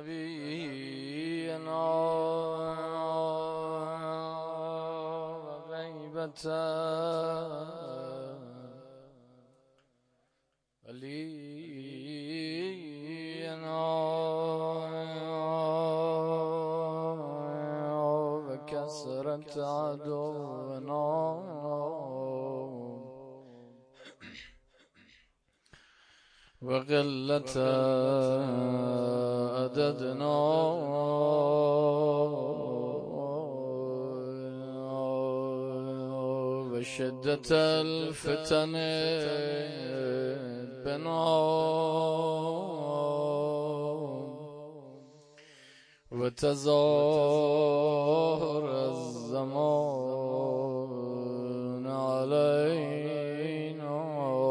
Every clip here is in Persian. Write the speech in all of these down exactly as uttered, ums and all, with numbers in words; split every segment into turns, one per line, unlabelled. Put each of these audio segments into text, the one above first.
نبينا وغيبة ولينا وكسرة عدونا وقلة عددنا وشدة الفتن بنا وتظاهر الزمان علينا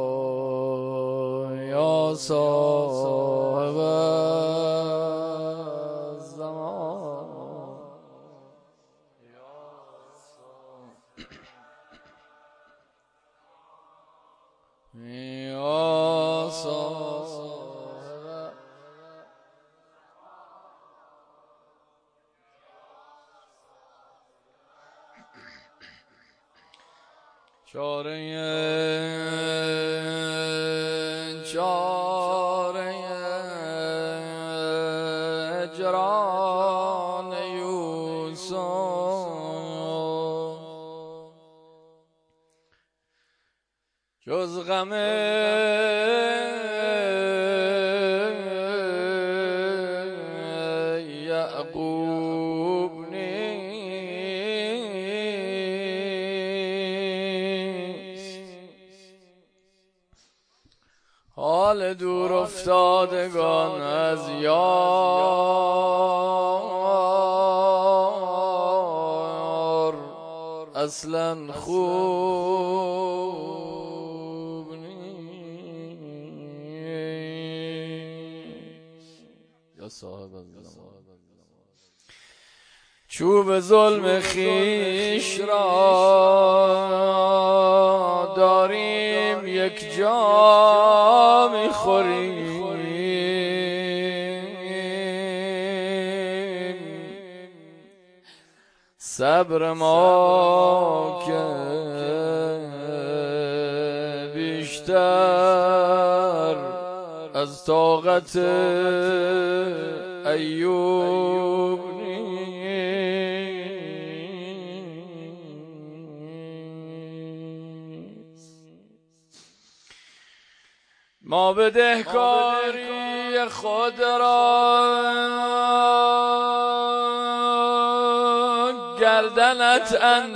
يا صاحب الزمان يا صاحب چاره چاره اجران یوسف جز غم یعقوب حال دور افتادگان از یار اصلا خوب نیست یا صاحب الزمان چوب ظلم خیش را داریم یک جا میخوریم صبر ما که بیشتر از طاقت ایوب ما بدهکاری خود را گردنت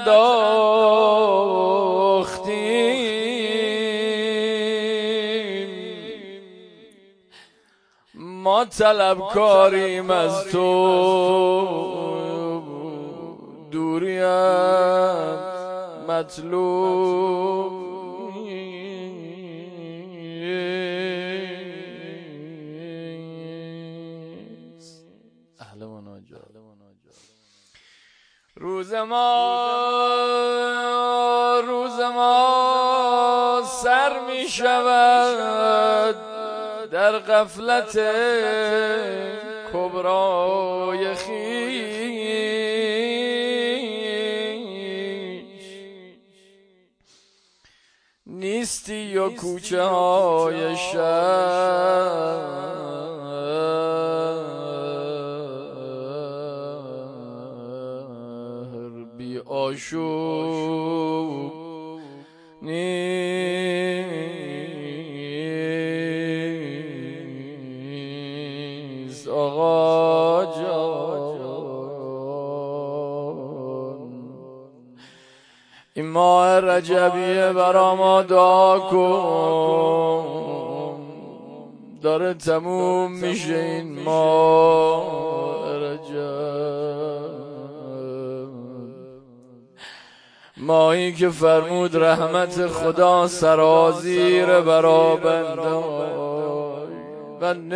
انداختیم ما طلبکاریم از تو دوریم مطلوب روز ما روز ما سر می شود در غفلت کبرای خویش نیستی و کوچه های شهر آشوب نیست آقا جان این ماه رجبیه برا ما دعا کن داره تموم میشه این ماه رجب ماهی که فرمود رحمت خدا سرازیر برا بنده من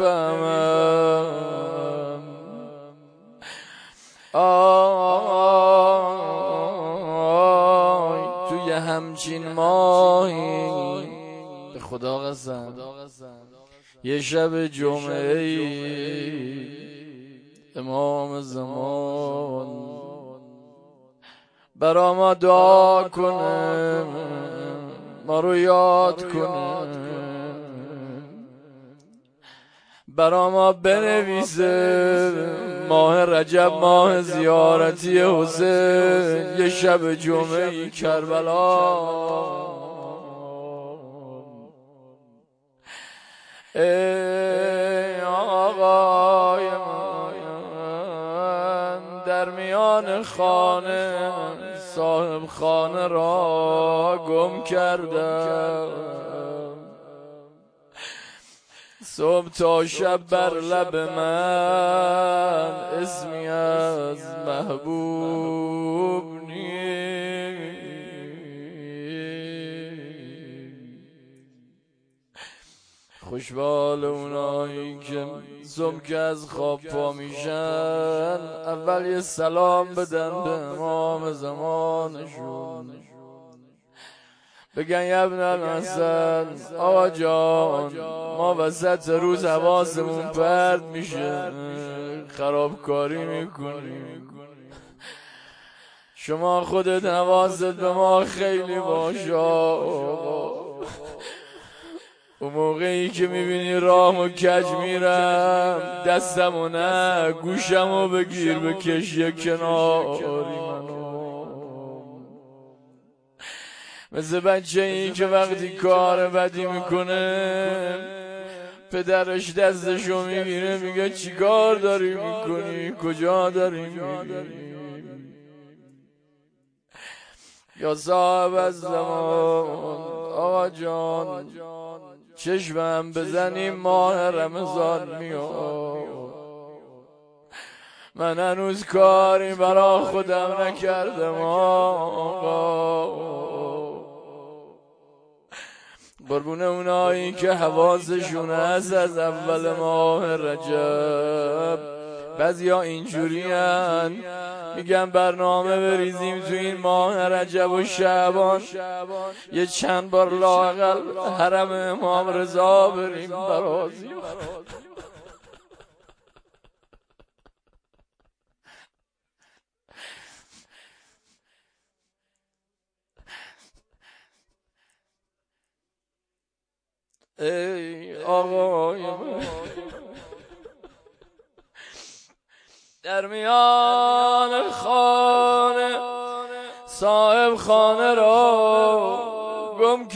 نمیفهمم آی توی همچین ماهی به خدا قسم یه شب جمعه امام زمان برا ما دعا کنه، ما رو یاد کنه، برا ما بنویسه ماه رجب ماه زیارتی حسین، یه شب جمعه کربلا. ای آقای من در میان خانه صاحب خانه را گم کردم، صبح تا شب بر لب من اسمی از محبوب نیست. خوشبال اونایی که صبح که از خواب پا میشن اول یه سلام بدن به امام زمانشون، بگن یا ابن الحسن آقا جان ما وسط روز حواسمون پرت میشه، خرابکاری میکنیم، شما خودت حواست به ما خیلی باشه. اون موقعی که میبینی راهمو کج میرم دستمو نه گوشمو بگیر بکش یه کناری منو، مثل بچه این که وقتی کار بدی میکنه پدرش دستشو میگیره میگه چی کار داری میکنی، کجا داری میری. یا صاحب از زمان آقا جان چشمم بزنیم ماه رمضان میاد، من هنوز کاری برا خودم نکردم آقا. قربون اونایی که حواسشون هست از اول ماه رجب، بعضیا اینجوری هن میگن برنامه بریزیم تو این ماه رجب و شعبان یه چند بار لااقل حرم امام رضا بریم برازیم. ای آقای من در میان خانه صاحب خانه را گم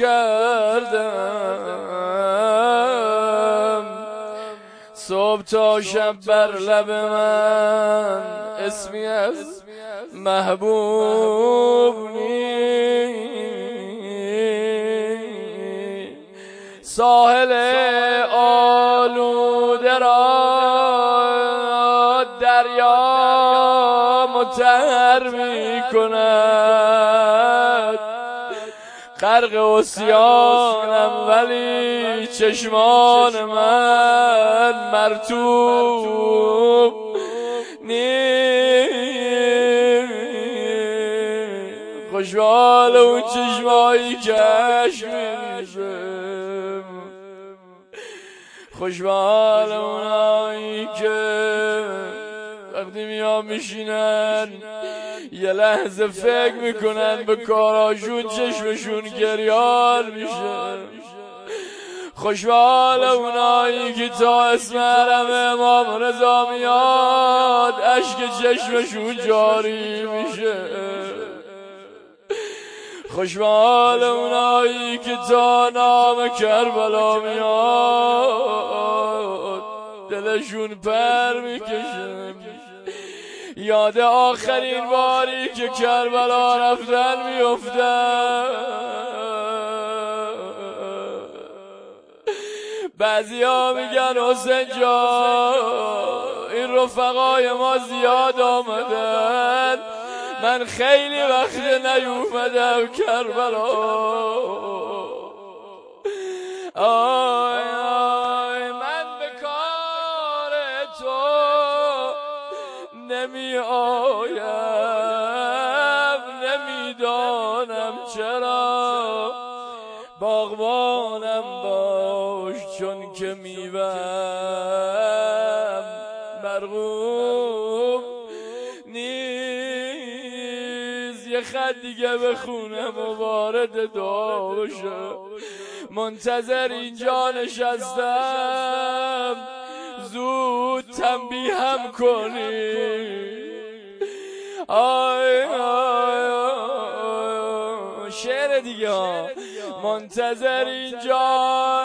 کردم، صبح تا شب بر لب من اسمی از محبوب نیست. ساحل آلوده را دریا مطهر می کند، غرق عصیانم ولی چشمان من مرطوب نیست. خوشحال اون چشمایی که اشک میریزه، خوشحال اونایی که وقتی میان میشینن یه لحظه فکر میکنن به کاراشون چشمشون گریان میشه. خوشحال اونایی که تا اسم حرم امام رضا میاد اشک چشمشون جاری میشه. خوشحال اونایی که تا نام کربلا میاد دلشون پر میکشه، یاد آخرین باری که کربلا رفتن میافتن. بعضی ها میگن حسین جان این رفقای ما زیاد آمدن، من خیلی وقت نیومدم کربلا. آی آی من به کار تو نمی آیم، نمیدانم چرا باغبانم باش چون که میوم مرغوب یه خط دیگه بخونم و وارد دعا بشه. منتظر اینجا نشستم زود تنبیه هم کنی. آی آی آی شعر دیگه ها. منتظر اینجا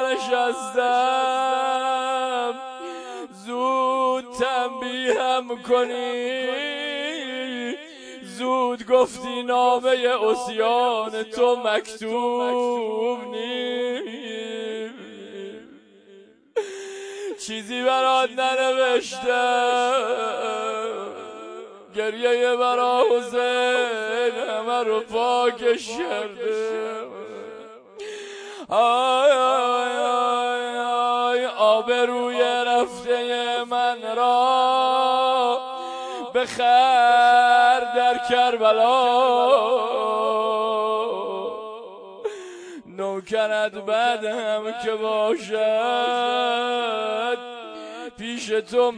نشستم زود تنبیه هم کنی. زود گفتی نامه عصیان تو مکتوب نی، چیزی برات ننوشتم. گریه برا حسین همه رو پاکش کرده. آی آی آی آی آبروی رفته من را بخر در کربلا. نوکرت بعد هم که باشد پیش تو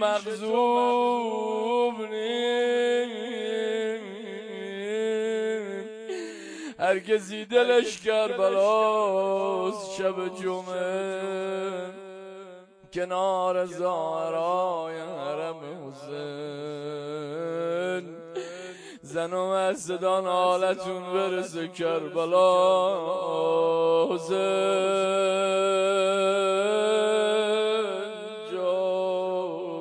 مغضوب نیم. هر کسی دلش کربلاست شب جمعه کنار زهرای حرم حسین. زن و مستدان حالتون برسه کربلا. حسین جان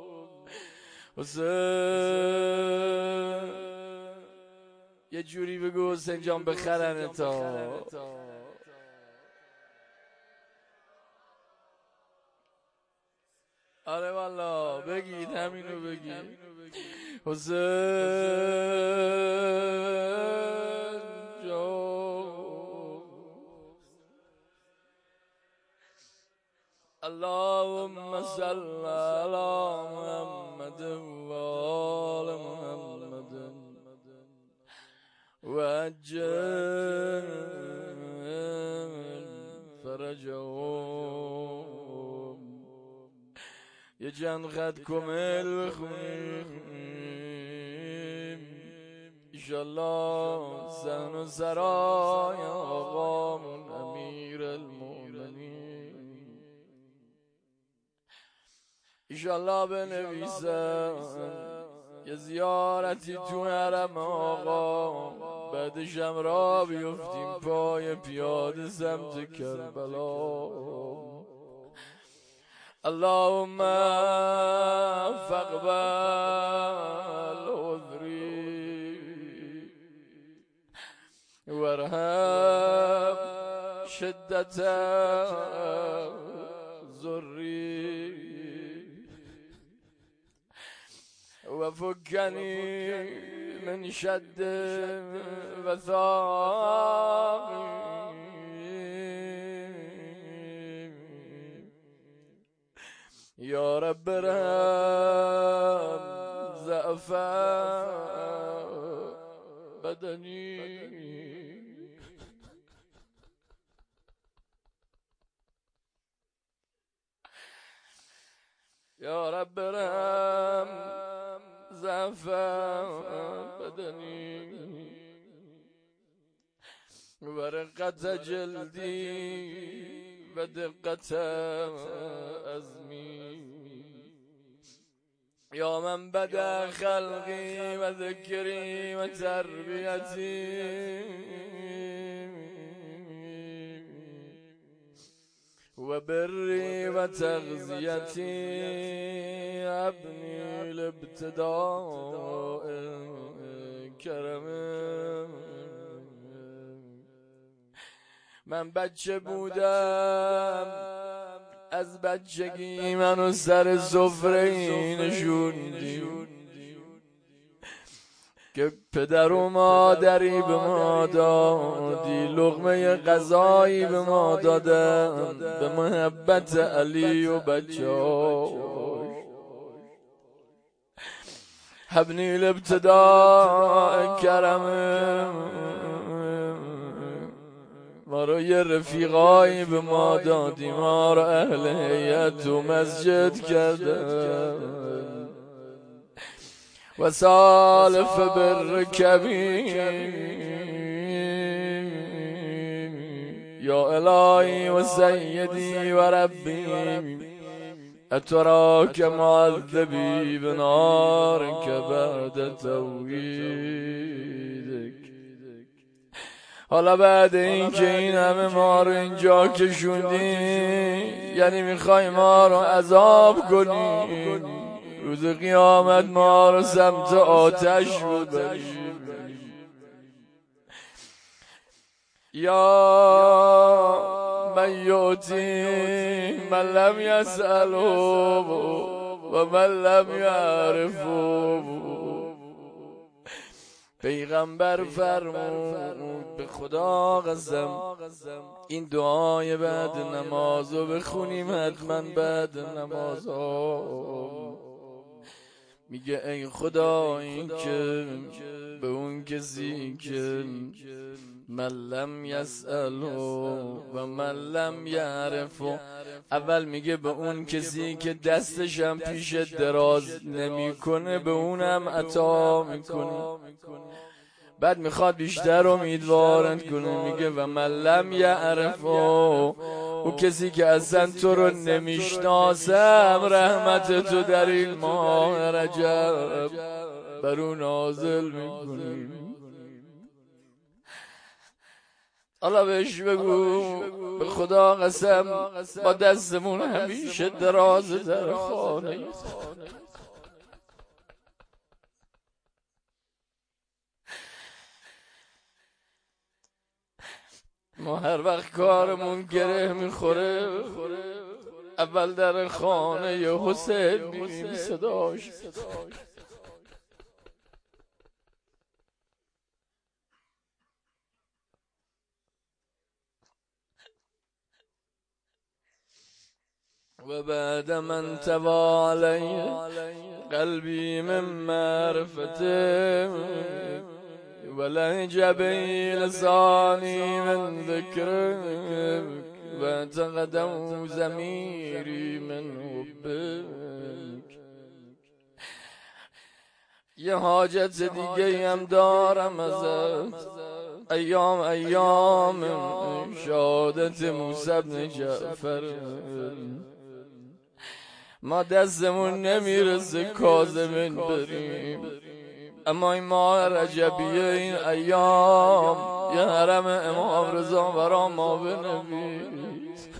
حسین یه جوری بگو حسین جان بخرن تا. آره والا بگید همینو بگید. حسین جان اللهم صل علی محمد و آل محمد و عجل فرجهم. یه چند خط کمل بخونیم ایشالله زن و سرای آقامون امیر المؤمنین ایشالله بنویسن یه زیارتی تو حرم آقا. بعدش هم را بیفتیم پای پیاده سمت کربلا. اللهم فاقبل عذری وارحم شدت ضری وفكني من شد وثاقي يا رب رحم ضعف بدني يا رب رحم ضعف بدني ورقة جلدي ودقة عزمي يا من بدأ خلقي وذكري وتربيتي وبري وتغذيتي ابني الابتداء كرم. من بچه بودم از بچگی منو سر سفره این نشوندی که پدر و مادری به ما دادی، لقمه غذایی به ما دادن به محبت علی و بچه‌هاش. حبنی الابتداء کرم. ما رو یه رفیقایی به ما دادی، ما رو اهل هیئت و مسجد کردن. و سالف برکبی یا الهی و سیدی و ربی اتراک معذبی بنارک بعد توحیدک. حالا بعد این که این همه ما رو اینجا کشوندی، یعنی میخوای ما رو عذاب کنی، روز قیامت ما رو سمت آتش ببری. یا من یعطی من لم یسأله و من لم یعرفه. پیغمبر فرمود به خدا قسم این دعای بعد نمازو بخونیم حتما بعد نمازو. میگه ای خدا این که به اون کسی که من لم یسأله و من لم یعرفه، اول میگه به اون کسی که دستشم پیش دراز نمیکنه به اونم عطا میکنه. بعد میخواد بیشتر امیدوارت کنه، میگه و من لم یعرفه، او کسی که اصلا تو رو نمیشناسم رحمت تو در این ماه رجب بر اون نازل میکنی. حالا بهش بگو به خدا قسم با دستمون همیشه دراز در خانه. ما هر وقت کارمون گره میخوره اول در خانه ی حسین میریم صداش. و بعد من توا علی قلبی من معرفته ولهج بی لسانی من ذکرک و تقدم ضمیری من حبک. یه حاجت دیگه هم دارم ازت، ایام ایام شهادت موسی بن جعفر. ما دستمون نمیرسه کاظمین بریم، اما این ماه رجبیه این ایام یه حرم امام رضا برا ما بنویس.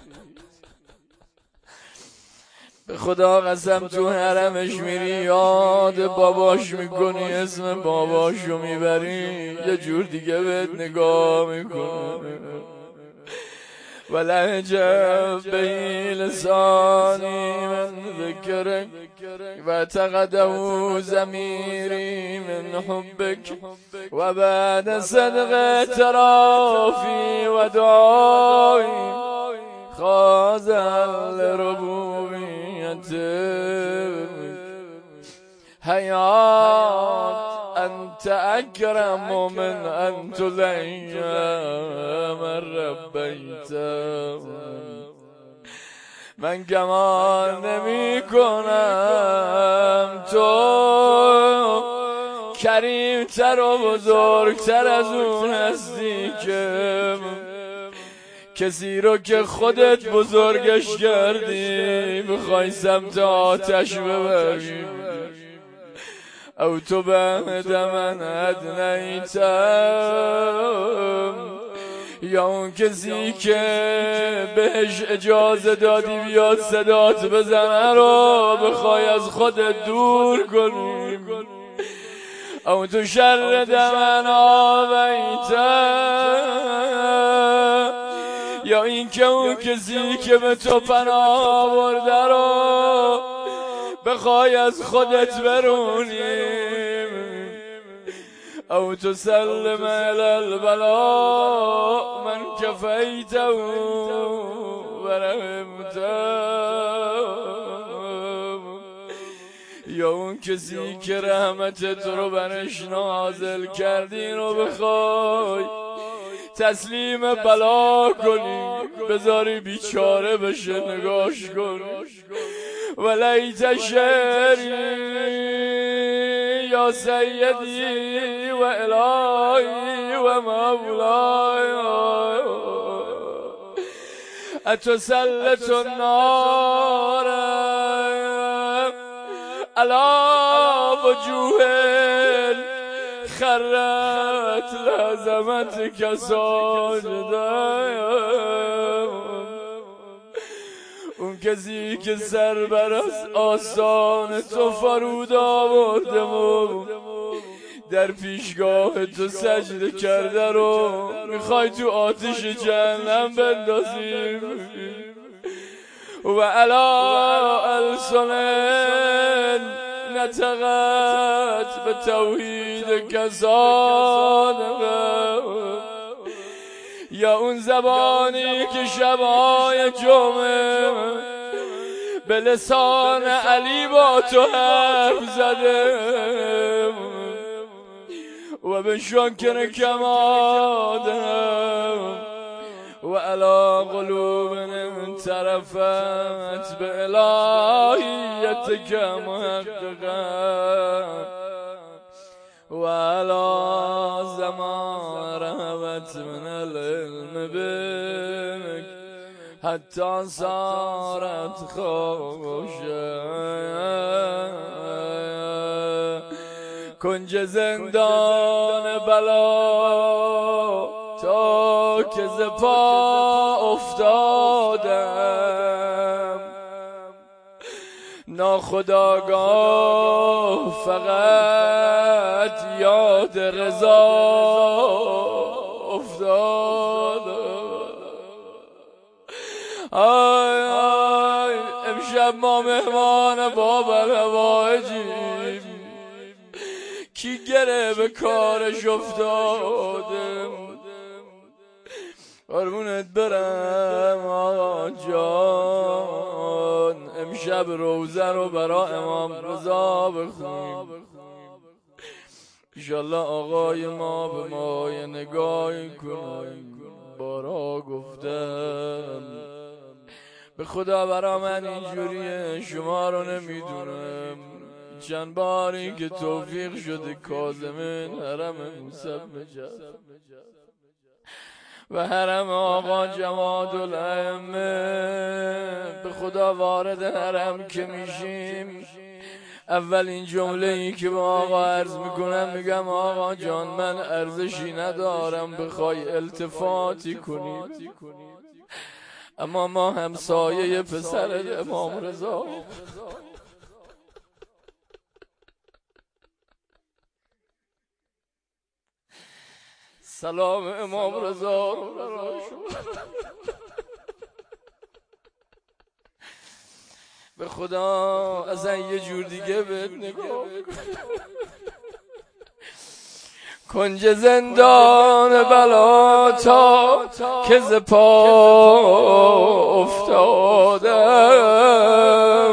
به خدا قسم تو حرمش میری یاد باباش میکنی، اسم باباشو میبری، یه جور دیگه بهت نگاه میکنه. ولهج بی لسانی من ذکرک و تقدم ضمیری من حبک. و بعد صدق ترافی و دعای خاضع لربوبیتک. حیات انت اکرم من ان تلیم ربیت. من گمان نمی کنم تو کریمتر و بزرگتر از اون هستی که کسی رو که خودت بزرگش کردی بخوای سمت آتش ببری. او تو بعد من ادنیتم، یا اون کسی که بهش اجازه دادی بیاد صدات بزنه رو بخوای از خودت دور کنی. او تو شر دمن آویتم، یا این که اون کسی که به تو پناه برده رو بخوای از خودت برونی. او تسلم الى البلاء من کفیته و رحمته، یا اون کسی که رحمت تو رو برش نازل کردی رو بخوای تسلیم بلا کنی، بذاری بیچاره بشه نگاش کن. ولیت شعری یا سیدی و الهی و مولاي اتسلط النار على وجوه خرت لعظمتك ساجدا. اون کسی که سر بر از آستان تو فرود آورده و در پیشگاه تو سجده کرده رو میخوای تو آتش جهنم بندازیم و علا السنن نتقت به توحید کسان یا اون زبانی که شبای جمعه به لسان علی با تو حرف زده و به شکر کمادم و علا قلوب انطرفت به الهیتک محققا و علا زمان رهبت من العلم بك حتی صارت خوشه کنج زندان بلا تا که ز پا افتادم ناخودآگاه فقط یاد رضا افتادم. آی آی امشب ما مهمان بابل هوایجیم کی گره به کارش افتاده قربونت برم آقا جان امشب روزه رو برا امام رضا بخونیم انشالله آقای ما به ما یه نگاهی کنیم. بارا گفتم به خدا برا من اینجوریه شما رو نمیدونم چند باری که توفیق شده کاظمین حرم موسی بجد و حرم آقا جمادالائمه به خدا وارد حرم که میشیم اولین جمله ای که با آقا عرض میکنم میگم آقا جان من ارزشی ندارم بخوای التفاتی کنی اما ما همسایه پسر امام رضا سلام امام رضا رو برای شما به خدا اصلا یه جور دیگه بهت نگاه کنج زندان بلا تا که ز پا افتادم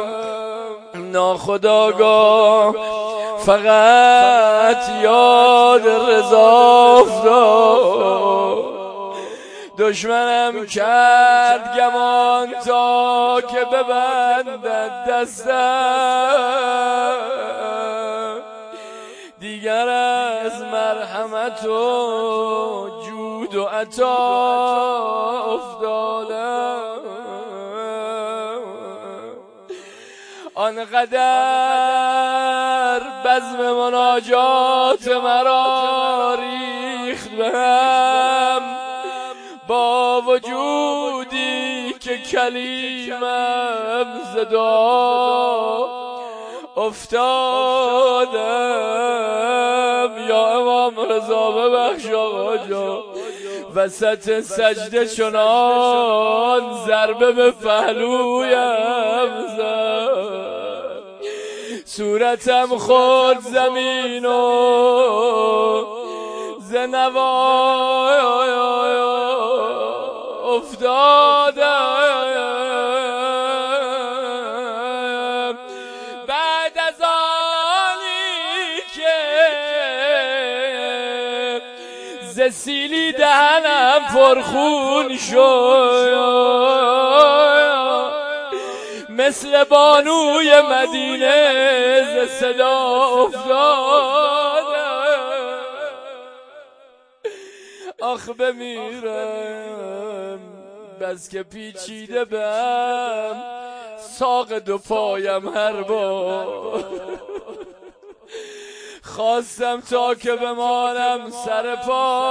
ناخودآگاه فقط یاد رضا افتاد دشمنم کرد گمان تا که ببندد دستم دیگر از مرحمت و جود و عطا افتادم آنقدر بزم مناجات مرا ریخت بهم با وجودی که کلیمم زدا افتادم یا امام رضا ببخش آقا جان وسط سجده چنان ضربه به پهلویم زد صورتم خورد زمین و زنوا افتادم بعد از آنی که ز سیلی دهنم پرخون شد مثل بانوی مدینه ز صدا افتاد آخ بمیرم بس که پیچیده بم ساق دو پایم هر بار خواستم تا که بمانم سر پا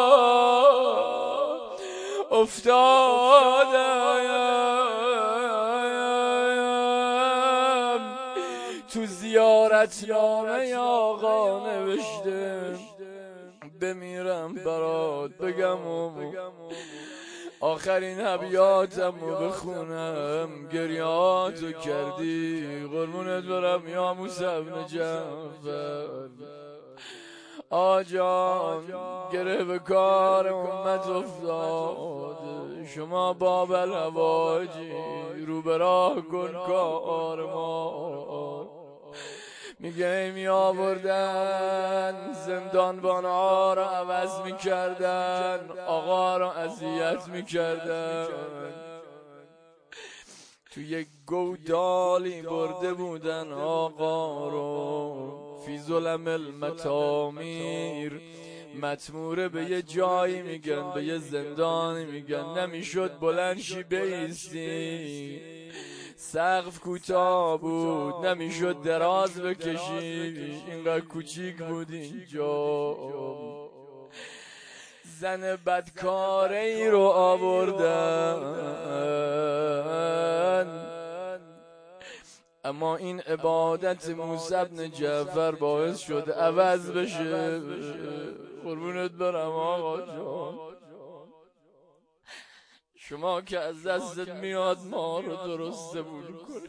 افتادم تو زیارتنامه آقا نوشته بمیرم برات بگم و آخرین ابیاتمو بخونم گریاتو کردی قربونت برم یا موسی بن جعفر آجان گره به کار امت افتاد شما باب الهواجی رو به راه کن کار ما میگه می آوردن زندانبانها را عوض میکردن آقا را اذیت میکردن تو یک گودالی برده بودن آقا رو فی ظلم المتامیر مطموره به یه جایی میگن به یه زندانی میگن نمیشد بلندشی بیستی سقف کوتاه بود نمیشد دراز بکشی اینقدر کوچیک بود اینجا زن بدکاره ای رو آوردن اما این عبادت موسی بن جعفر باعث شد عوض بشه قربونت برم آقا جان شما که از دستت میاد ما رو درست زبون کن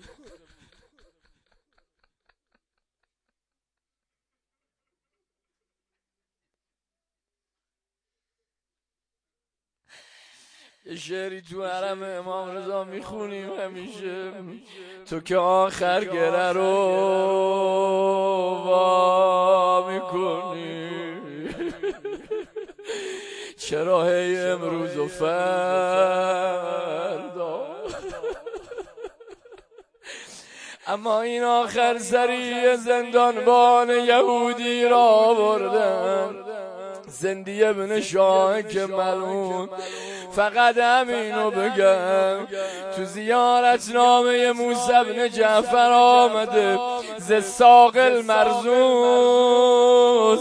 یه شعری تو حرم امام رضا میخونیم همیشه تو که آخر گره رو وا میکنی چرا هی امروز و فردا اما این آخر سری زندانبان یهودی را آوردن زندی ابن شاه که ملعون فقط همینو بگم تو زیارتنامه موسی بن جعفر آمده ز ساقل مرزوز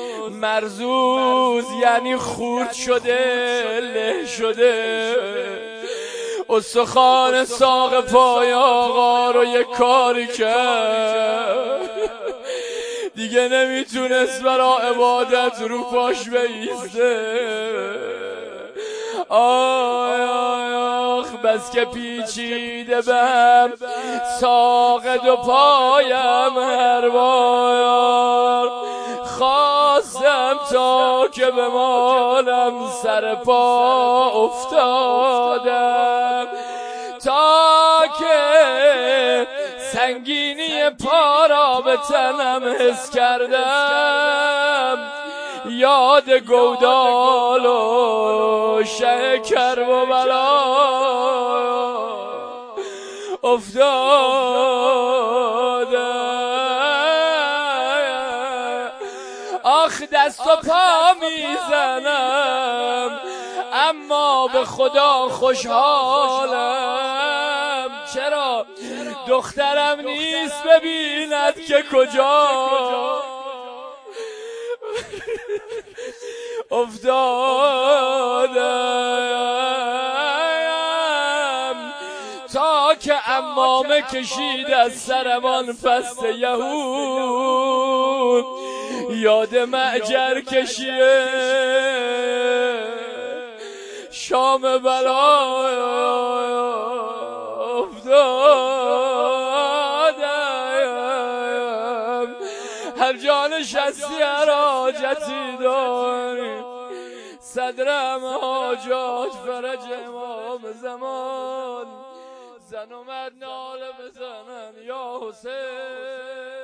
مرزوز یعنی خورد شده له شده استخوان ساق پای آقا رو یک کاری کرد دیگه نمیتونست برا عبادت رو پاش بیسته آی آی آخ بس که پیچیده بهم ساق دو پایم هر بار خواستم تا که بمانم سر پا افتادم تا که سنگینی پا را به تنم حس کردم یاد گودال و شه کرب و بلا افتادم آخ دست و پا میزنم اما به خدا خوشحالم چرا دخترم نیست ببیند که کجا افتادم تا که عمامه کشید از سرمان فست یهود یاد معجر کشیه شام بلا افتادم هر جان شستی هر حاجتی داری صدرم حاجات فرج امام زمان زن اومد ناله بزنن یا حسین